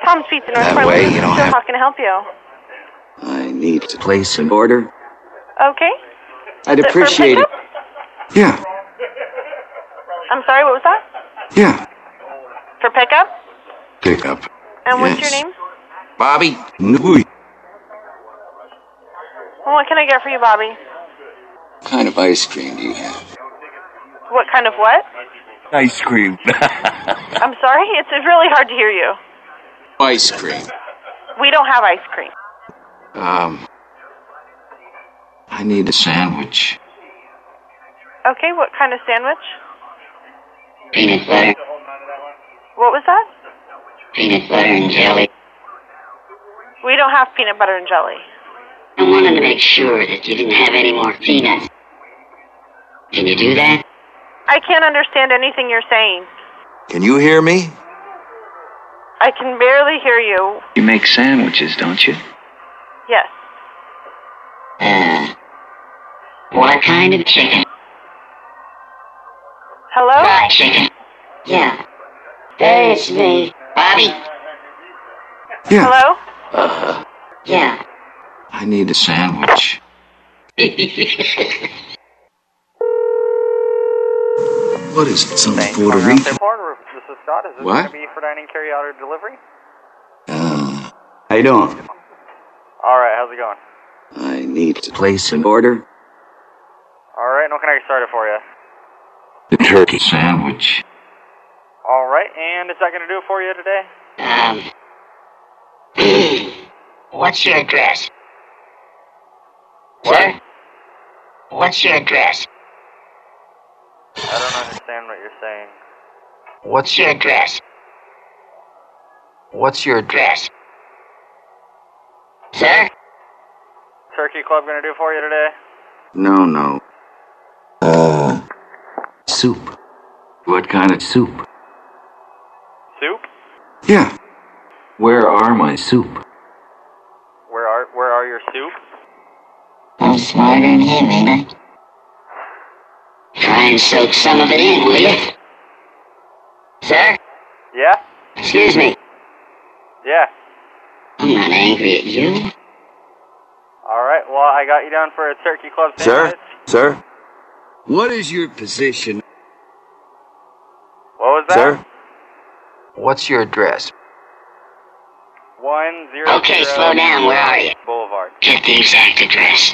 Tom's Pizza, North That Portland. way you don't So have... how can I help you? I need to place an order. Okay. I'd appreciate it. Yeah. I'm sorry, what was that? Yeah. For pickup? Pickup. And what's your name? Bobby. Nooey. Well, what can I get for you, Bobby? What kind of ice cream do you have? What kind of what? Ice cream. I'm sorry? It's really hard to hear you. Ice cream. We don't have ice cream. I need a sandwich. Okay, what kind of sandwich? Peanut butter. What was that? Peanut butter and jelly. We don't have peanut butter and jelly. I wanted to make sure that you didn't have any more peanuts. Can you do that? I can't understand anything you're saying. Can you hear me? I can barely hear you. You make sandwiches, don't you? Yes. What kind of chicken? Hello? Fried chicken. Yeah. There's me. Bobby? Yeah. Hello? Yeah. I need a sandwich. What is it, some Puerto Rican? This is Scott. Is this What? going to be for dining, carry out, or delivery? How you doing? All right, how's it going? I need to place an order. All right, what can I get started for you? The turkey sandwich. All right, and is that going to do it for you today? What's your address? What? Sir? What's your address? I don't understand what you're saying. What's your address? What's your address? Sir? Turkey Club going to do it for you today? No. Soup. What kind of soup? Soup? Yeah. Where are my soup? Where are your soup? I'm smarter than him, ain't I? Try and soak some of it in, will you? Sir? Yeah? Excuse me. Yeah. I'm not angry at you. All right, well, I got you down for a Turkey Club sandwich. Sir? What is your position? What was that? Sir? What's your address? 100 Okay, slow down. Where are you? Boulevard. Get the exact address.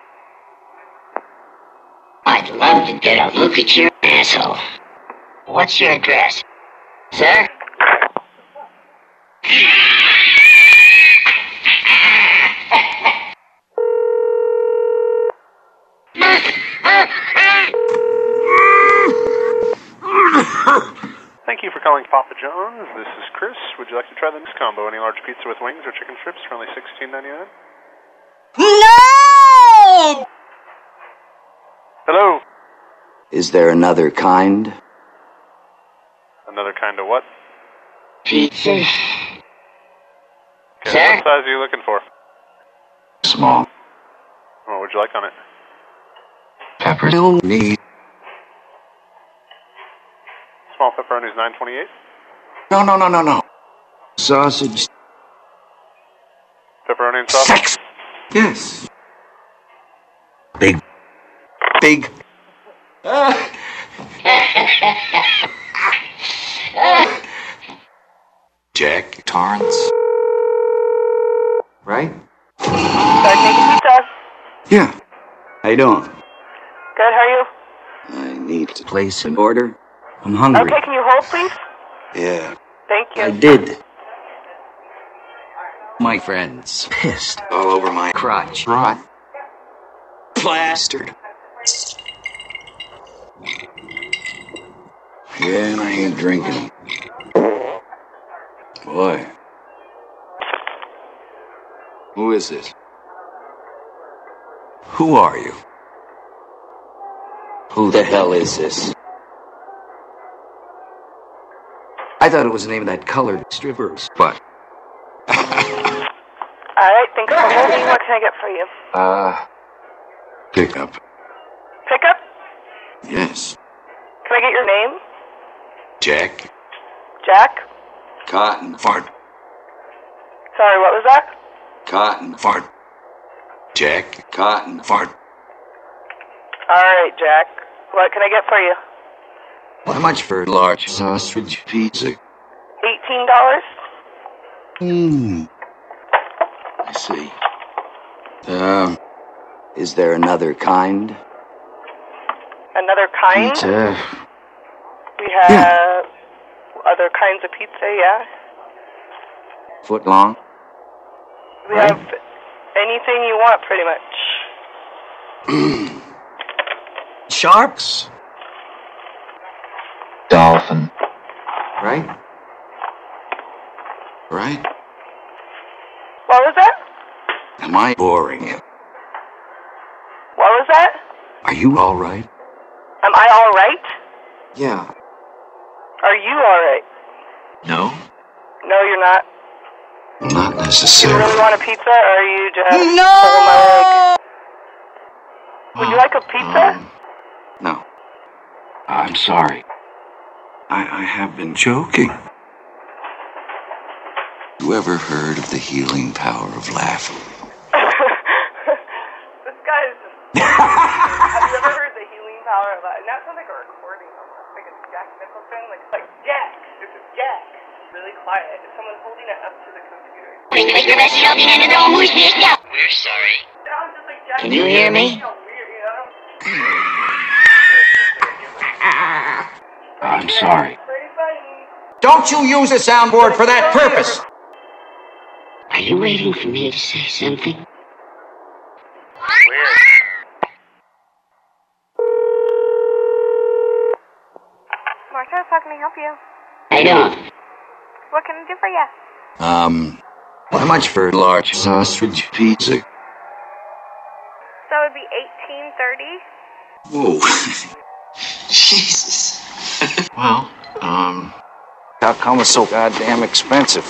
I'd love to get a look at your asshole. What's your address? Sir? Thank you for calling Papa John's. This is Chris. Would you like to try the next combo? Any large pizza with wings or chicken strips for only $16.99? No! Hello. Is there another kind? Another kind of what? Pizza. Okay, Sir? what size are you looking for? Small. What would you like on it? Pepperoni. Small pepperoni is $9.28. No. Sausage. Pepperoni and sausage. Sex. Yes. Big. Jack Torrance. Right? Start making pizza. Yeah. How you doing? Good, how are you? I need to place an order. I'm hungry. Okay, can you hold, please? Yeah. Thank you. I did. My friend's pissed all over my crotch. Rot. Plastered. Yeah, and I ain't drinking. Boy. Who is this? Who are you? Who the hell is this? I thought it was the name of that colored stripper spot. Alright, thanks for holding. What can I get for you? Pickup. Pickup? Yes. Can I get your name? Jack. Jack? Cotton. Fart. Sorry, what was that? Cotton fart. Jack, cotton fart. Alright, Jack. What can I get for you? How much for a large sausage pizza? $18? I see. Is there another kind? Another kind? Pizza. We have other kinds of pizza, yeah. Foot long? We have anything you want, pretty much. Sharks? Dolphin. Right? Right? What was that? Am I boring you? What was that? Are you all right? Am I alright? Yeah. Are you alright? No? No, you're not. Not Do you necessarily. really want a pizza, or are you just pulling my leg? Would you like a pizza? No. I'm sorry. I have been joking. You ever heard of the healing power of laughing? This guy is just... Have you ever heard the healing power of that? And that sounds like a recording. Like it's Jack Nicholson. Like Jack. This is Jack. Really quiet. If someone's holding it up to the computer. We're sorry. Sounds just like Jack. Can you hear me? You know, weird, you know? I'm sorry. Pretty funny. Don't you use a soundboard for that purpose! Are you waiting for me to say something? Weird. Marcus, how can I help you? I don't. What can I do for you? How much for a large sausage pizza? That would be $18.30. Whoa. Jesus. Well, how come it's so goddamn expensive?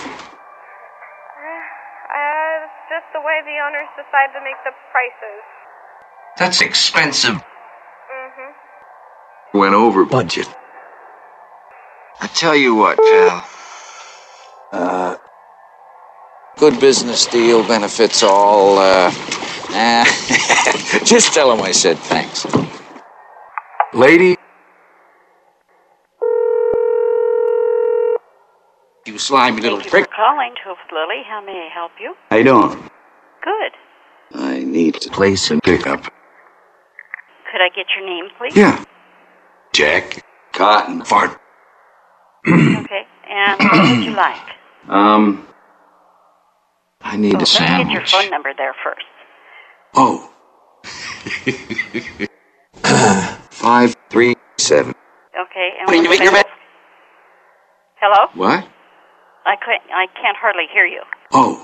It's just the way the owners decide to make the prices. That's expensive. Mm-hmm. Went over budget. I tell you what, pal. Good business deal benefits all, just tell him I said thanks. Lady? You slimy little Thank you prick. for calling Toast Lily. How may I help you? How you doing? Good. I need to place and pick up. Could I get your name, please? Yeah. Jack, cotton, fart. Okay. And what would you like? I need a Let me sandwich. get your phone number there first. Oh. 537. Okay. And Hello? What? I can't hardly hear you. Oh.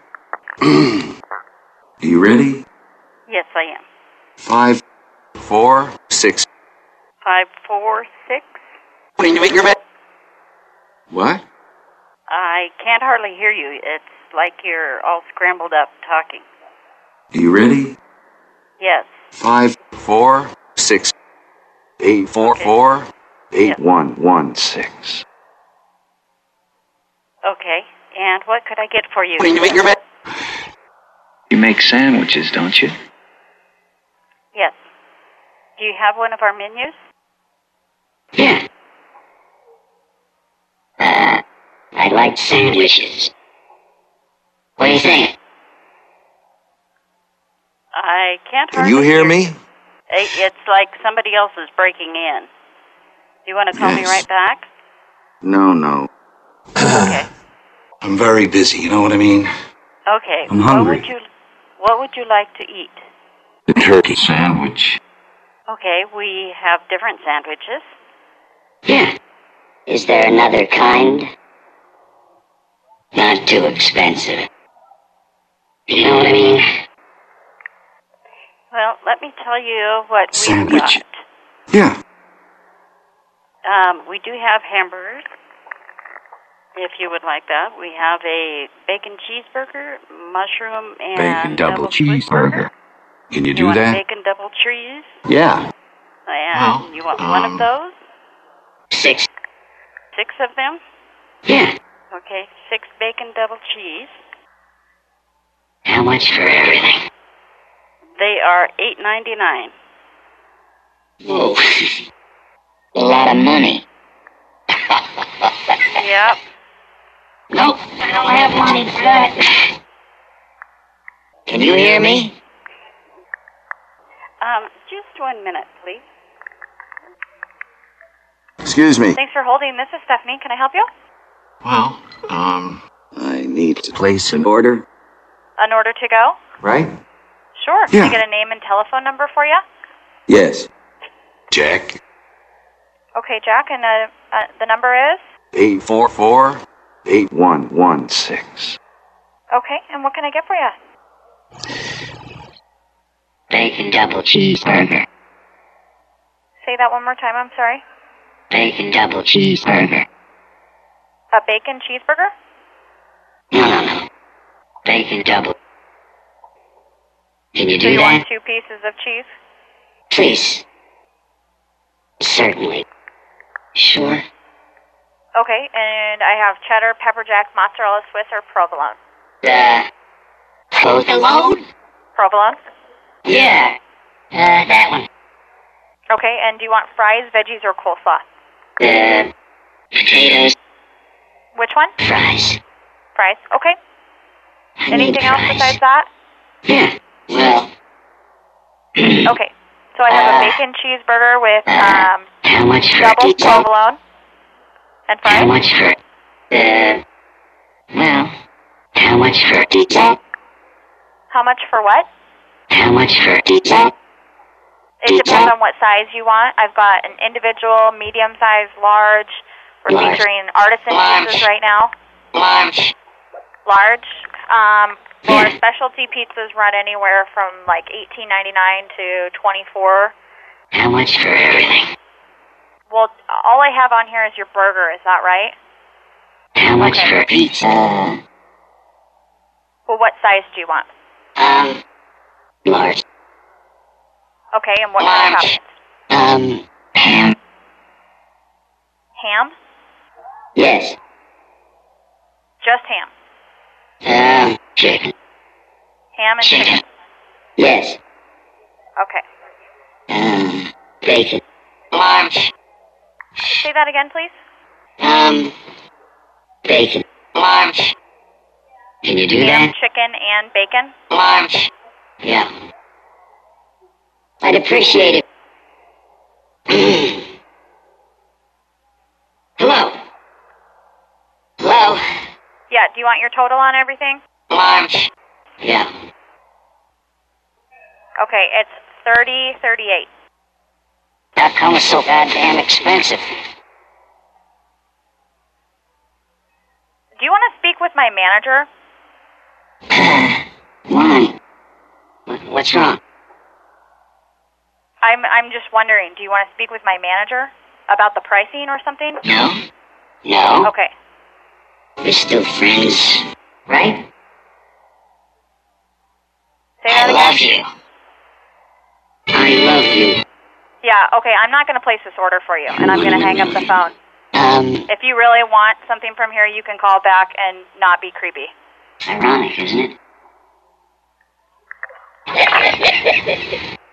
You ready? Yes, I am. 5, 4, 6. 546. What? I can't hardly hear you. It's like you're all scrambled up talking. You ready? Yes. 5, 4, 6, 8, 4, 4, 8, 1, 1, 6. Okay. And what could I get for you? You make sandwiches, don't you? Yes. Do you have one of our menus? Yeah. I like sandwiches. What do you think? I can't Can hardly you hear me? It's like somebody else is breaking in. Do you want to call me Yes. right back? No. Okay. I'm very busy, you know what I mean? Okay. I'm hungry. What would you like to eat? The turkey sandwich. Okay, we have different sandwiches. Yeah. Is there another kind? Not too expensive. You know what I mean? Well, let me tell you what we've Sandwich. got. Yeah. We do have hamburgers, if you would like that. We have a bacon cheeseburger, mushroom, and Bacon double split cheeseburger. burger. Can you You do want that? bacon double cheese? Yeah. And Well, you want one of those? 6. 6 of them? Yeah. Okay, 6 bacon double cheese. How much for everything? They are $8.99. Whoa. A lot of money. Yep. Nope, I don't have money for that. Can you hear me? Just 1 minute, please. Excuse me. Thanks for holding. This is Stephanie. Can I help you? Well, I need to place an order. An order to go? Right? Sure. Can Yeah. I get a name and telephone number for you? Yes. Jack. Okay, Jack, and the number is? 844-8116. Okay, and what can I get for you? Bacon double cheeseburger. Say that one more time, I'm sorry. Bacon double cheeseburger. A bacon cheeseburger? No. Bacon double. Can you So do you that? want 2 pieces of cheese? Please. Certainly. Sure. Okay, and I have cheddar, pepper jack, mozzarella Swiss, or provolone? Provolone? Provolone? Yeah. That one. Okay, and do you want fries, veggies, or coleslaw? Potatoes. Which one? Fries. Fries, okay. I need Anything else fries. besides that? Yeah. Well. Okay, so I have a bacon cheeseburger with How much for double pizza? provolone and How fries. much for? Well. How much for pizza? How much for what? How much for pizza? It depends on what size you want. I've got an individual, medium size, large. We're Large. featuring artisan Large. pizzas right now. Large. Large. Well, our Yeah. specialty pizzas run anywhere from like $18.99 to $24. How much for everything? Well, all I have on here is your burger. Is that right? How much Okay. for pizza? Well, what size do you want? Large. Okay, and what kind of Large. toppings? Ham. Ham? Yes. Just ham. Chicken. Ham and chicken. Yes. Okay. Bacon. Large. Say that again, please. Bacon. Large. Can you do Ham, that? chicken, and bacon? Large. Yeah. I'd appreciate it. Hello? Hello? Yeah, do you want your total on everything? Large. Yeah. Okay, it's $30.38. How come it's so goddamn expensive? Do you want to speak with my manager? Why? What's wrong? I'm just wondering, do you want to speak with my manager about the pricing or something? No? No? Okay. We're still friends, right? Say that I again. love you. I love you. Yeah, okay, I'm not going to place this order for you, and I'm going to hang up the phone. If you really want something from here, you can call back and not be creepy. Ironic, isn't it?